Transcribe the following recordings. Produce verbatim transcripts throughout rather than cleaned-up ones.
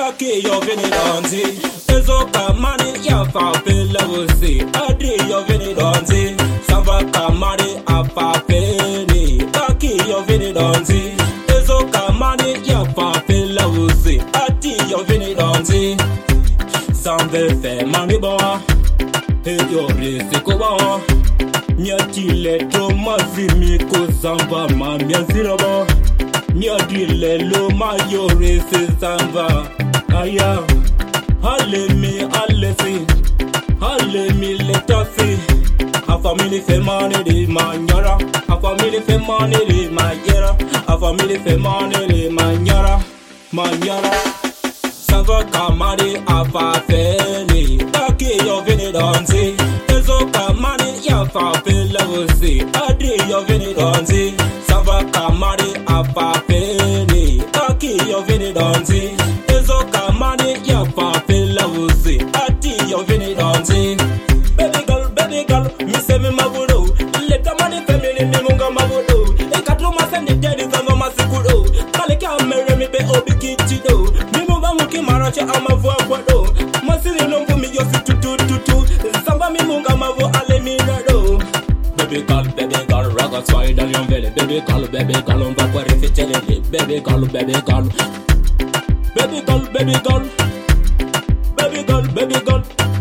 Taki yo veni danzi Ezo kamani ya papela wusi Adri yo veni danzi Sava kamani apapeni Taki yo veni danzi Ezo kamani ya papela wusi Ati yo veni danzi Sambe fe mani boa Hey yo risi koba Nyatile to mazimi ko samba ma miaziraba Nyadile lo mayore se samba Aya Hale mi ale si Hale mi letasi A family fe mani di manyara A family fe mani di mayera A family fe mani di manyara Manyara Sava kamari apa feni Taki yo vini danzi Ezo kamari ya fa pela wusi Adri yo vini danzi Sava kamari apa feni Taki yo vini danzi Ezo kamari ya fa pela wusi Ati yo vini danzi Baby girl, baby girl, mi se mi mabudo Leta mani femini mi munga mabudo Ekatru masende dedi zango masikuro Kale kia mere mi be obi kitido Marache amavo akwado Masiri nombu mi yosi tutu tutu Samba mi munga mavo ale mi nado Baby girl, baby girl, raga spider yon vele Baby girl, baby girl, on va kware fechelele Baby girl, baby girl Baby girl, baby girl Baby girl, baby girl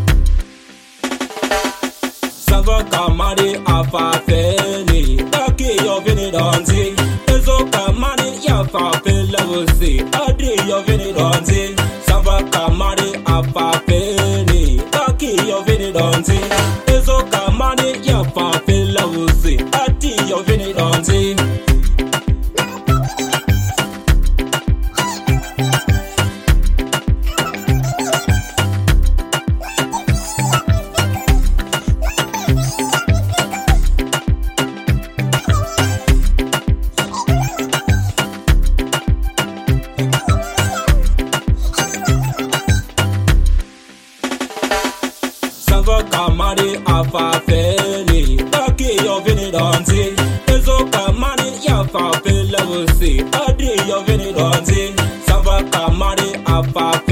Sava kamari afa feni Taki yo vini danzi Ezo kamari ya fa pela wusi Adri yo vini danzi Sava kamari apa peni Taki yo vini danzi Ezo kamari ya fa pela wusi Ati yo vini danzi Sava kamari apa feni Taki yo vini danzi Ezo kamari ya fa pela wusi Adri yo vini danzi Sava kamari apa